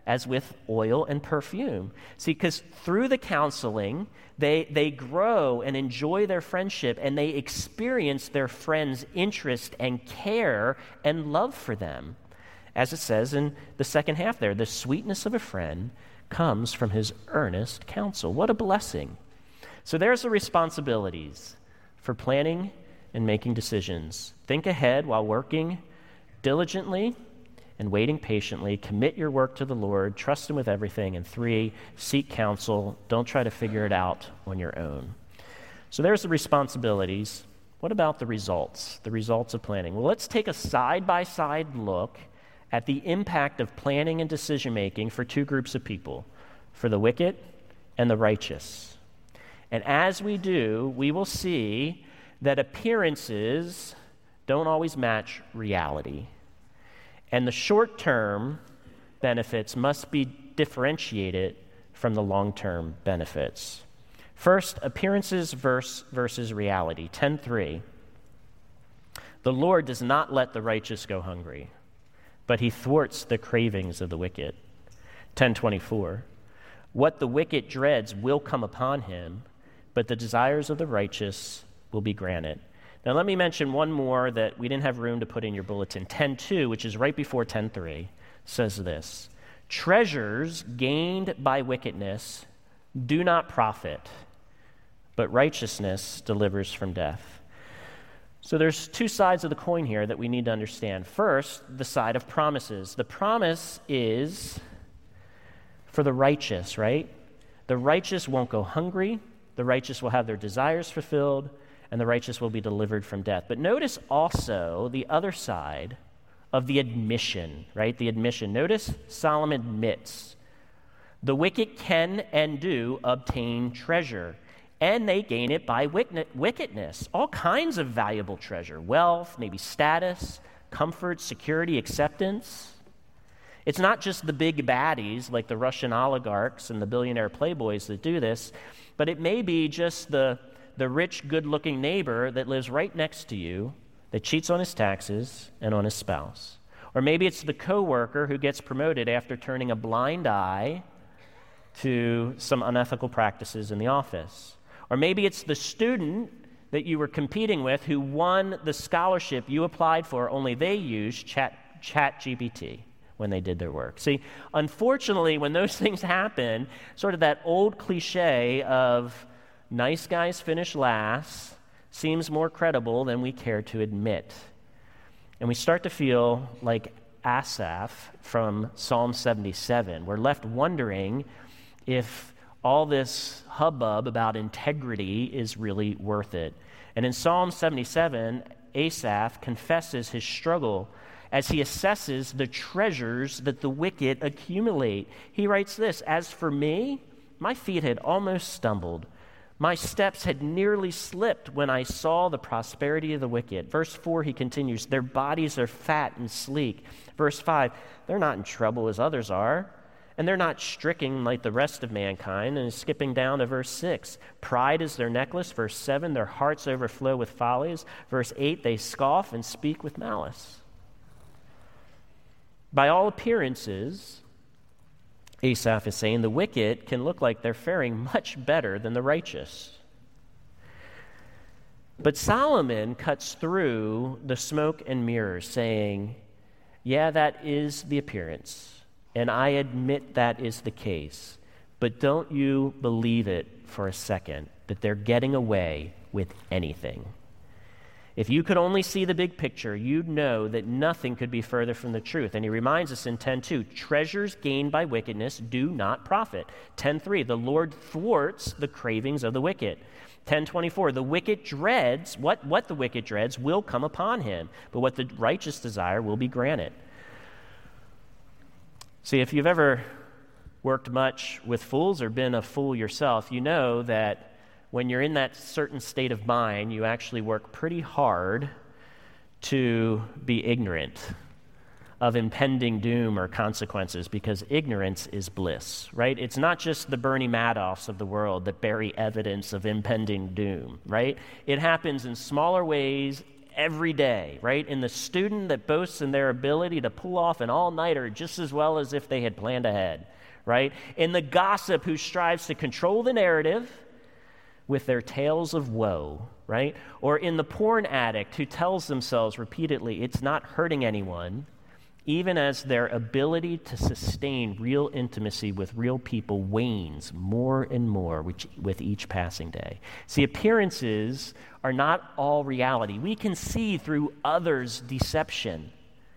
as with oil and perfume. See, because through the counseling, they grow and enjoy their friendship, and they experience their friend's interest and care and love for them. As it says in the second half there, the sweetness of a friend comes from his earnest counsel. What a blessing. So there's the responsibilities for planning and making decisions. Think ahead while working diligently and waiting patiently. Commit your work to the Lord. Trust him with everything. And 3, seek counsel. Don't try to figure it out on your own. So there's the responsibilities. What about the results of planning? Well, let's take a side-by-side look at the impact of planning and decision-making for 2 groups of people, for the wicked and the righteous. And as we do, we will see that appearances don't always match reality. And the short-term benefits must be differentiated from the long-term benefits. First, appearances versus reality. 10:3. The Lord does not let the righteous go hungry, but he thwarts the cravings of the wicked. 10:24. What the wicked dreads will come upon him, but the desires of the righteous will be granted. Now let me mention one more that we didn't have room to put in your bulletin. 10:2, which is right before 10:3, says this: treasures gained by wickedness do not profit, but righteousness delivers from death. So there's 2 sides of the coin here that we need to understand. First, the side of promises. The promise is for the righteous, right? The righteous won't go hungry. The righteous will have their desires fulfilled, and the righteous will be delivered from death. But notice also the other side of the admission, right? The admission. Notice Solomon admits the wicked can and do obtain treasure, and they gain it by wickedness. All kinds of valuable treasure, wealth, maybe status, comfort, security, acceptance. It's not just the big baddies like the Russian oligarchs and the billionaire playboys that do this, but it may be just the rich, good-looking neighbor that lives right next to you that cheats on his taxes and on his spouse. Or maybe it's the coworker who gets promoted after turning a blind eye to some unethical practices in the office. Or maybe it's the student that you were competing with who won the scholarship you applied for, only they used ChatGPT when they did their work. See, unfortunately, when those things happen, sort of that old cliche of nice guys finish last seems more credible than we care to admit. And we start to feel like Asaph from Psalm 77. We're left wondering if all this hubbub about integrity is really worth it. And in Psalm 77, Asaph confesses his struggle as he assesses the treasures that the wicked accumulate. He writes this: "As for me, my feet had almost stumbled. My steps had nearly slipped when I saw the prosperity of the wicked." Verse 4, he continues, "Their bodies are fat and sleek." Verse 5, "They're not in trouble as others are, and they're not stricken like the rest of mankind." And skipping down to verse 6, "Pride is their necklace." Verse 7, "Their hearts overflow with follies." Verse 8, "They scoff and speak with malice." By all appearances, Asaph is saying the wicked can look like they're faring much better than the righteous. But Solomon cuts through the smoke and mirrors, saying, yeah, that is the appearance, and I admit that is the case, but don't you believe it for a second that they're getting away with anything. If you could only see the big picture, you'd know that nothing could be further from the truth. And he reminds us in 10:2, treasures gained by wickedness do not profit. 10:3, the Lord thwarts the cravings of the wicked. 10:24, the wicked dreads, what the wicked dreads will come upon him, but what the righteous desire will be granted. See, if you've ever worked much with fools or been a fool yourself, you know that when you're in that certain state of mind, you actually work pretty hard to be ignorant of impending doom or consequences, because ignorance is bliss, right? It's not just the Bernie Madoffs of the world that bury evidence of impending doom, right? It happens in smaller ways every day, right? In the student that boasts in their ability to pull off an all-nighter just as well as if they had planned ahead, right? In the gossip who strives to control the narrative with their tales of woe, right? Or in the porn addict who tells themselves repeatedly it's not hurting anyone, even as their ability to sustain real intimacy with real people wanes more and more with each passing day. See, appearances are not all reality. We can see through others' deception.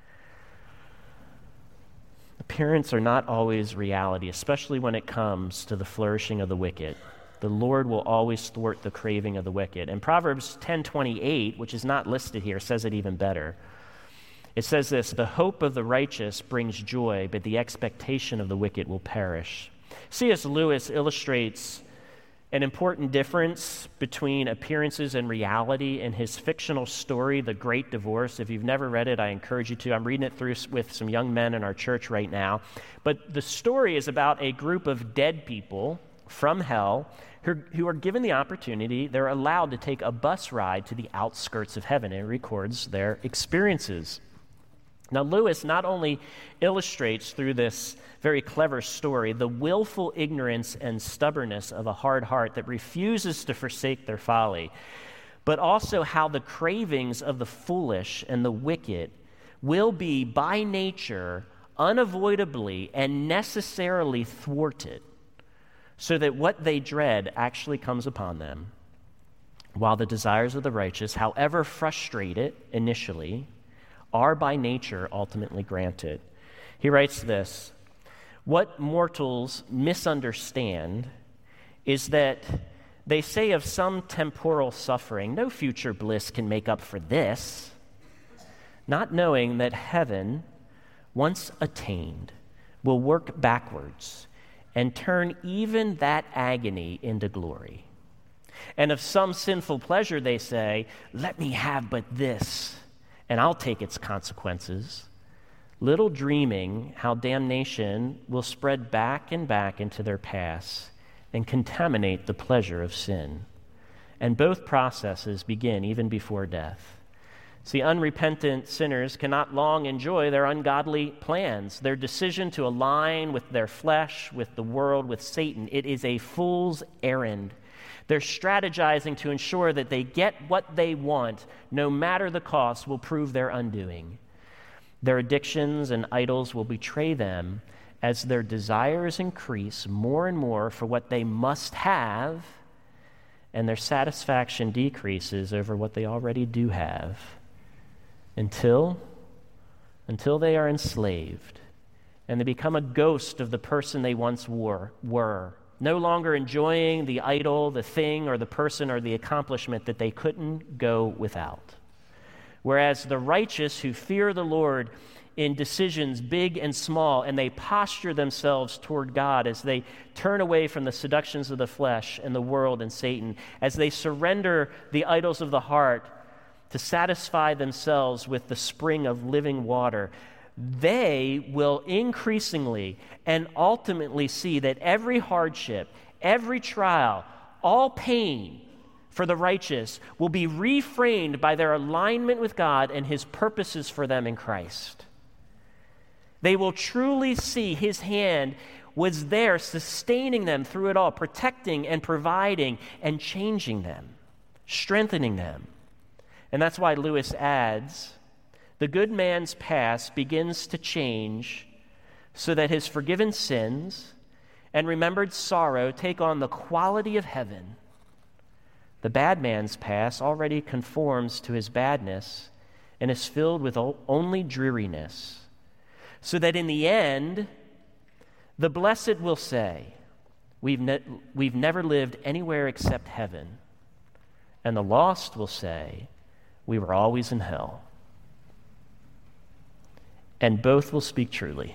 Appearances are not always reality, especially when it comes to the flourishing of the wicked. The Lord will always thwart the craving of the wicked. And Proverbs 10:28, which is not listed here, says it even better. It says this, "The hope of the righteous brings joy, but the expectation of the wicked will perish." C.S. Lewis illustrates an important difference between appearances and reality in his fictional story, The Great Divorce. If you've never read it, I encourage you to. I'm reading it through with some young men in our church right now. But the story is about a group of dead people from hell who are given the opportunity, they're allowed to take a bus ride to the outskirts of heaven, and it records their experiences. Now, Lewis not only illustrates through this very clever story the willful ignorance and stubbornness of a hard heart that refuses to forsake their folly, but also how the cravings of the foolish and the wicked will be, by nature, unavoidably and necessarily thwarted, so that what they dread actually comes upon them, while the desires of the righteous, however frustrated initially, are by nature ultimately granted. He writes this, "What mortals misunderstand is that they say of some temporal suffering, no future bliss can make up for this, not knowing that heaven, once attained, will work backwards and turn even that agony into glory. And of some sinful pleasure they say, let me have but this, and I'll take its consequences, little dreaming how damnation will spread back and back into their past and contaminate the pleasure of sin. And both processes begin even before death. See, unrepentant sinners cannot long enjoy their ungodly plans, their decision to align with their flesh, with the world, with Satan. It is a fool's errand. They're strategizing to ensure that they get what they want, no matter the cost, will prove their undoing. Their addictions and idols will betray them as their desires increase more and more for what they must have, and their satisfaction decreases over what they already do have, until they are enslaved and they become a ghost of the person they once were, no longer enjoying the idol, the thing, or the person, or the accomplishment that they couldn't go without. Whereas the righteous who fear the Lord in decisions big and small, and they posture themselves toward God as they turn away from the seductions of the flesh and the world and Satan, as they surrender the idols of the heart to satisfy themselves with the spring of living water, they will increasingly and ultimately see that every hardship, every trial, all pain for the righteous will be reframed by their alignment with God and His purposes for them in Christ. They will truly see His hand was there sustaining them through it all, protecting and providing and changing them, strengthening them. And that's why Lewis adds, the good man's past begins to change so that his forgiven sins and remembered sorrow take on the quality of heaven. The bad man's past already conforms to his badness and is filled with only dreariness, so that in the end, the blessed will say, we've never lived anywhere except heaven, and the lost will say, we were always in hell. And both will speak truly.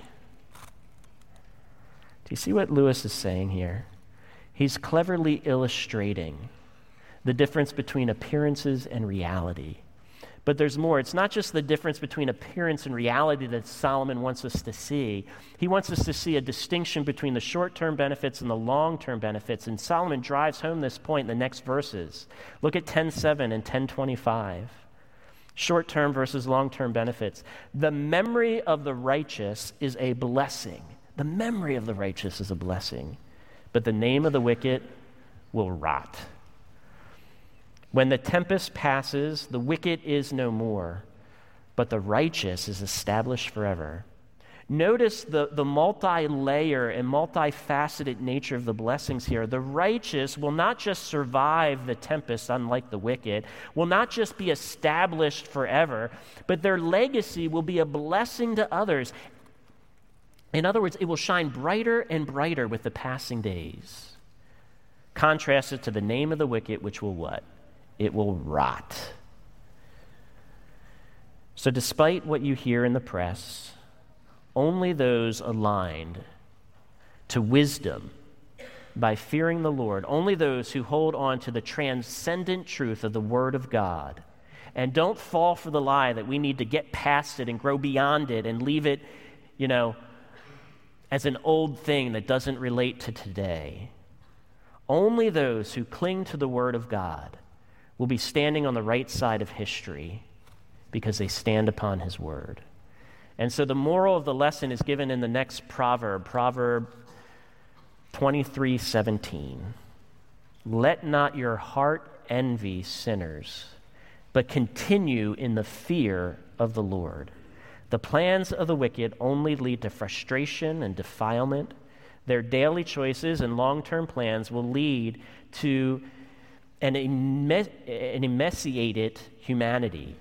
Do you see what Lewis is saying here? He's cleverly illustrating the difference between appearances and reality. But there's more. It's not just the difference between appearance and reality that Solomon wants us to see. He wants us to see a distinction between the short-term benefits and the long-term benefits. And Solomon drives home this point in the next verses. Look at 10:7 and 10:25. Short-term versus long-term benefits. The memory of the righteous is a blessing. The memory of the righteous is a blessing, but the name of the wicked will rot. When the tempest passes, the wicked is no more, but the righteous is established forever. Notice the multi-layer and multifaceted nature of the blessings here. The righteous will not just survive the tempest, unlike the wicked, will not just be established forever, but their legacy will be a blessing to others. In other words, it will shine brighter and brighter with the passing days. Contrasted to the name of the wicked, which will what? It will rot. So despite what you hear in the press, only those aligned to wisdom by fearing the Lord, only those who hold on to the transcendent truth of the Word of God and don't fall for the lie that we need to get past it and grow beyond it and leave it, as an old thing that doesn't relate to today. Only those who cling to the Word of God will be standing on the right side of history because they stand upon His Word. And so the moral of the lesson is given in the next proverb, Proverb 23:17. Let not your heart envy sinners, but continue in the fear of the Lord. The plans of the wicked only lead to frustration and defilement. Their daily choices and long-term plans will lead to an emaciated humanity,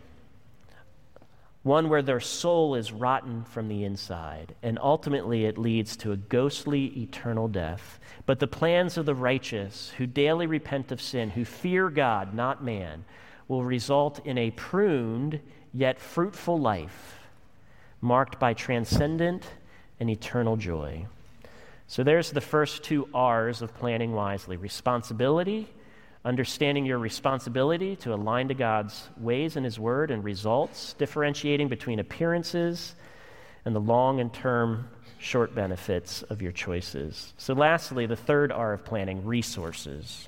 one where their soul is rotten from the inside, and ultimately it leads to a ghostly eternal death. But the plans of the righteous, who daily repent of sin, who fear God, not man, will result in a pruned yet fruitful life, marked by transcendent and eternal joy. So there's the first two R's of planning wisely: responsibility, understanding your responsibility to align to God's ways and His Word, and results, differentiating between appearances and the long and term short benefits of your choices. So lastly, the third R of planning, resources.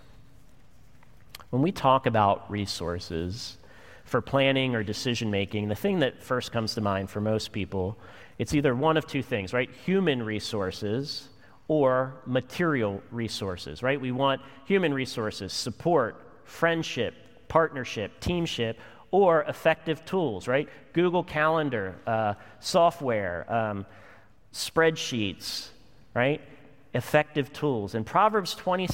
When we talk about resources for planning or decision making, the thing that first comes to mind for most people, it's either one of two things, right? Human resources or material resources, right? We want human resources, support, friendship, partnership, teamship, or effective tools, right? Google Calendar, software, spreadsheets, right? Effective tools. And Proverbs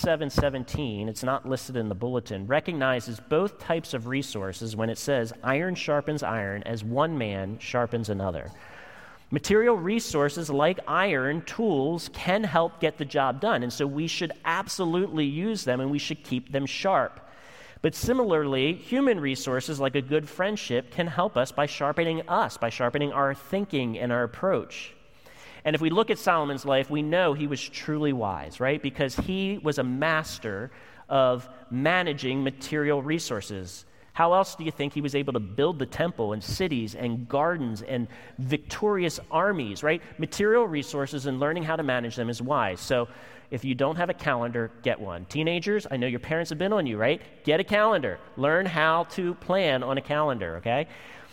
27:17, it's not listed in the bulletin, recognizes both types of resources when it says, iron sharpens iron as one man sharpens another. Material resources like iron tools can help get the job done, and so we should absolutely use them and we should keep them sharp. But similarly, human resources like a good friendship can help us, by sharpening our thinking and our approach. And if we look at Solomon's life, we know he was truly wise, right? Because he was a master of managing material resources. How else do you think he was able to build the temple and cities and gardens and victorious armies, right? Material resources and learning how to manage them is wise. So if you don't have a calendar, get one. Teenagers, I know your parents have been on you, right? Get a calendar. Learn how to plan on a calendar, okay?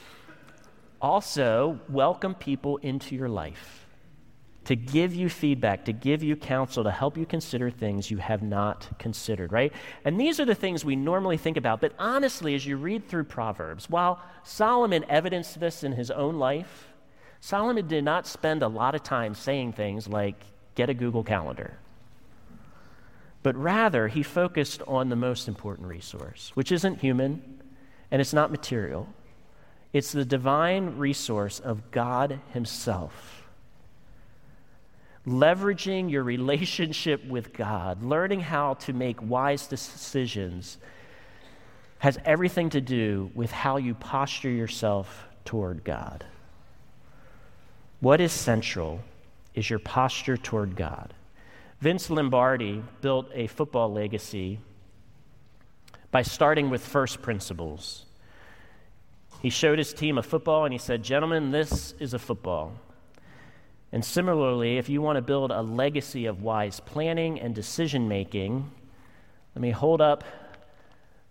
Also, welcome people into your life to give you feedback, to give you counsel, to help you consider things you have not considered, right? And these are the things we normally think about. But honestly, as you read through Proverbs, while Solomon evidenced this in his own life, Solomon did not spend a lot of time saying things like, get a Google Calendar. But rather, he focused on the most important resource, which isn't human and it's not material. It's the divine resource of God Himself. Leveraging your relationship with God, learning how to make wise decisions, has everything to do with how you posture yourself toward God. What is central is your posture toward God. Vince Lombardi built a football legacy by starting with first principles. He showed his team a football and he said, "Gentlemen, this is a football." And similarly, if you want to build a legacy of wise planning and decision-making, let me hold up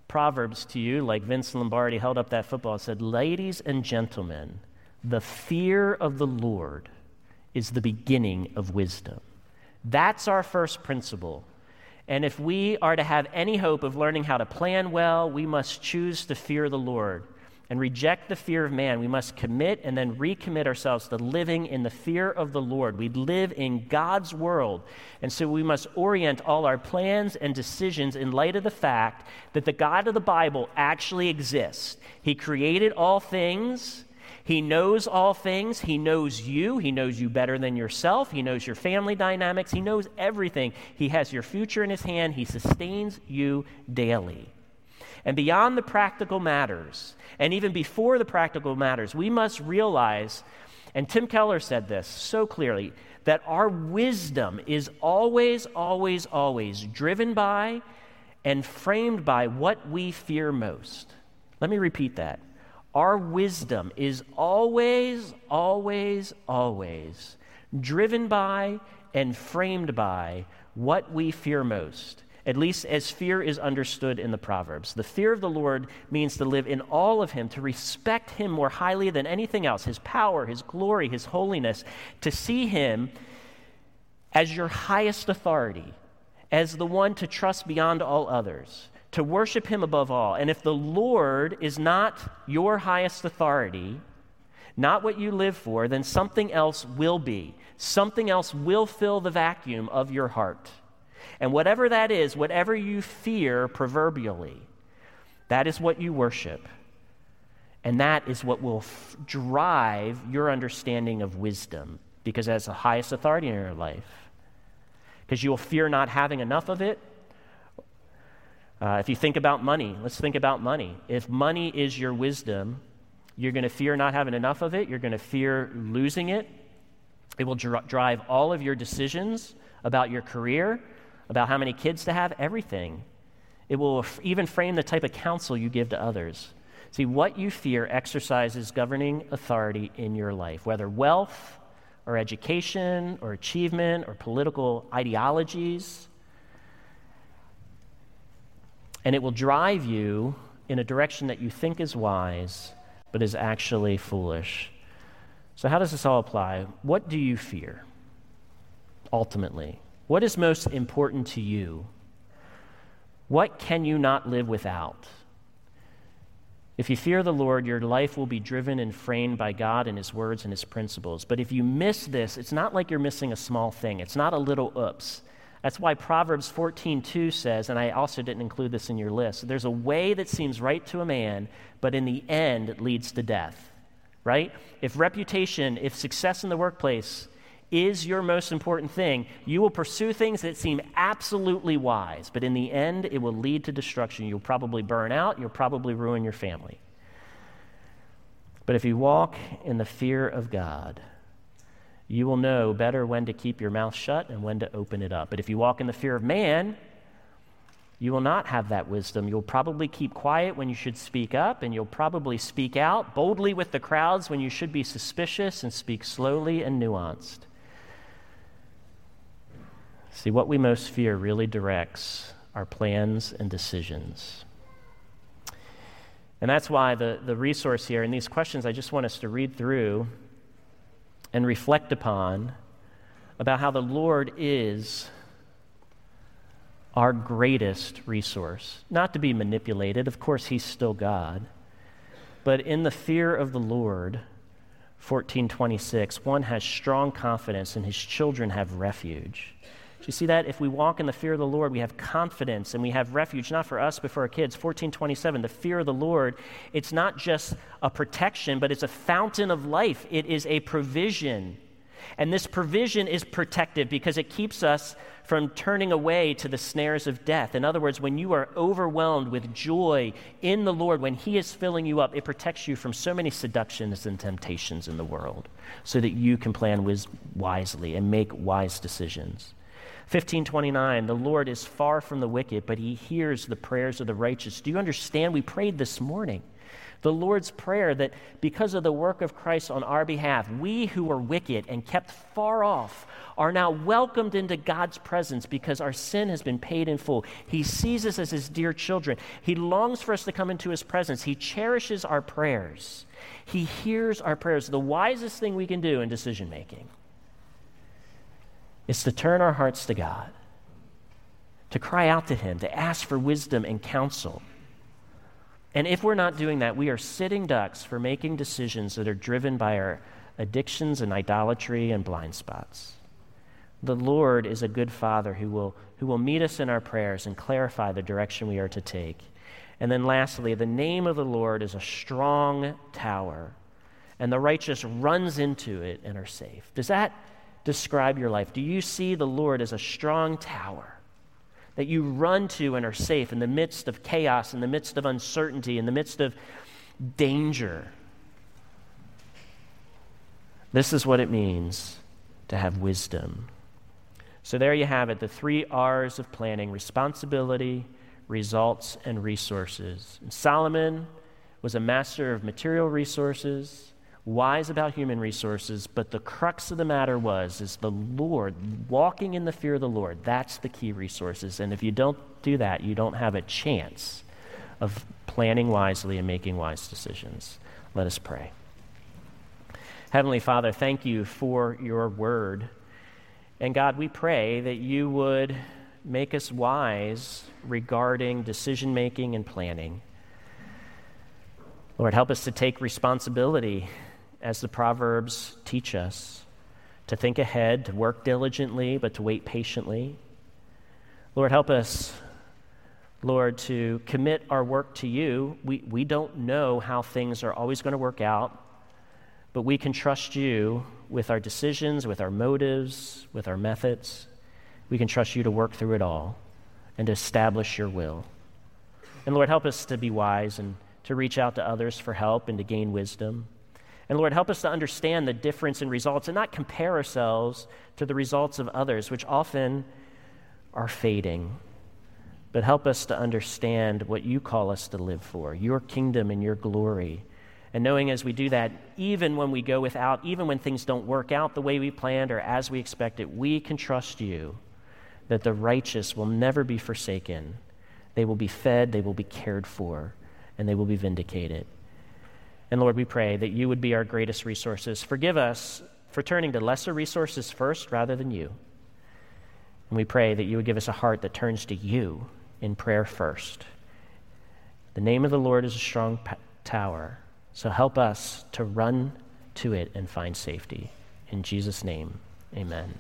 Proverbs to you, like Vince Lombardi held up that football and said, ladies and gentlemen, the fear of the Lord is the beginning of wisdom. That's our first principle. And if we are to have any hope of learning how to plan well, we must choose to fear the Lord and reject the fear of man. We must commit and then recommit ourselves to living in the fear of the Lord. We live in God's world, and so we must orient all our plans and decisions in light of the fact that the God of the Bible actually exists. He created all things. He knows all things. He knows you. He knows you better than yourself. He knows your family dynamics. He knows everything. He has your future in his hand. He sustains you daily. And beyond the practical matters, and even before the practical matters, we must realize, and Tim Keller said this so clearly, that our wisdom is always, always, always driven by and framed by what we fear most. Let me repeat that. Our wisdom is always, always, always driven by and framed by what we fear most, at least as fear is understood in the Proverbs. The fear of the Lord means to live in all of him, to respect him more highly than anything else, his power, his glory, his holiness, to see him as your highest authority, as the one to trust beyond all others, to worship him above all. And if the Lord is not your highest authority, not what you live for, then something else will be. Something else will fill the vacuum of your heart. And whatever that is, whatever you fear proverbially, that is what you worship. And that is what will drive your understanding of wisdom, because that's the highest authority in your life. Because you will fear not having enough of it. If you think about money, let's think about money. If money is your wisdom, you're going to fear not having enough of it. You're going to fear losing it. It will drive all of your decisions about your career, about how many kids to have, everything. It will even frame the type of counsel you give to others. See, what you fear exercises governing authority in your life, whether wealth or education or achievement or political ideologies. And it will drive you in a direction that you think is wise, but is actually foolish. So how does this all apply? What do you fear, ultimately? What is most important to you? What can you not live without? If you fear the Lord, your life will be driven and framed by God and his words and his principles. But if you miss this, it's not like you're missing a small thing. It's not a little oops. That's why Proverbs 14:2 says, and I also didn't include this in your list, there's a way that seems right to a man, but in the end it leads to death, right? If reputation, if success in the workplace is your most important thing, you will pursue things that seem absolutely wise, but in the end it will lead to destruction. You'll probably burn out, you'll probably ruin your family. But if you walk in the fear of God, you will know better when to keep your mouth shut and when to open it up. But if you walk in the fear of man, you will not have that wisdom. You'll probably keep quiet when you should speak up, and you'll probably speak out boldly with the crowds when you should be suspicious and speak slowly and nuanced. See, what we most fear really directs our plans and decisions. And that's why the resource here, and these questions I just want us to read through and reflect upon about how the Lord is our greatest resource. Not to be manipulated, of course he's still God, but in the fear of the Lord, 14:26, one has strong confidence and his children have refuge. Do you see that? If we walk in the fear of the Lord, we have confidence and we have refuge, not for us, but for our kids. 14:27, the fear of the Lord, it's not just a protection, but it's a fountain of life. It is a provision. And this provision is protective because it keeps us from turning away to the snares of death. In other words, when you are overwhelmed with joy in the Lord, when he is filling you up, it protects you from so many seductions and temptations in the world so that you can plan wisely and make wise decisions. 15:29, the Lord is far from the wicked, but he hears the prayers of the righteous. Do you understand? We prayed this morning. The Lord's Prayer, that because of the work of Christ on our behalf, we who were wicked and kept far off are now welcomed into God's presence because our sin has been paid in full. He sees us as his dear children. He longs for us to come into his presence. He cherishes our prayers. He hears our prayers. The wisest thing we can do in decision making is to turn our hearts to God, to cry out to him, to ask for wisdom and counsel. And if we're not doing that, we are sitting ducks for making decisions that are driven by our addictions and idolatry and blind spots. The Lord is a good Father who will meet us in our prayers and clarify the direction we are to take. And then lastly, the name of the Lord is a strong tower, and the righteous runs into it and are safe. Does that describe your life? Do you see the Lord as a strong tower that you run to and are safe in the midst of chaos, in the midst of uncertainty, in the midst of danger? This is what it means to have wisdom. So there you have it, the 3 R's of planning: responsibility, results, and resources. And Solomon was a master of material resources, wise about human resources, but the crux of the matter is the Lord, walking in the fear of the Lord. That's the key resources. And if you don't do that, you don't have a chance of planning wisely and making wise decisions. Let us pray. Heavenly Father, thank you for your word. And God, we pray that you would make us wise regarding decision-making and planning. Lord, help us to take responsibility as the Proverbs teach us, to think ahead, to work diligently, but to wait patiently. Lord, help us, Lord, to commit our work to you. We don't know how things are always going to work out, but we can trust you with our decisions, with our motives, with our methods. We can trust you to work through it all and to establish your will. And Lord, help us to be wise and to reach out to others for help and to gain wisdom. And Lord, help us to understand the difference in results and not compare ourselves to the results of others, which often are fading. But help us to understand what you call us to live for, your kingdom and your glory. And knowing as we do that, even when we go without, even when things don't work out the way we planned or as we expected, we can trust you that the righteous will never be forsaken. They will be fed, they will be cared for, and they will be vindicated. And Lord, we pray that you would be our greatest resources. Forgive us for turning to lesser resources first rather than you. And we pray that you would give us a heart that turns to you in prayer first. The name of the Lord is a strong tower. So help us to run to it and find safety. In Jesus' name, amen.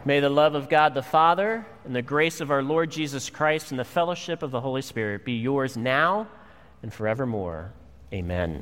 May the love of God the Father and the grace of our Lord Jesus Christ and the fellowship of the Holy Spirit be yours now and forevermore. Amen.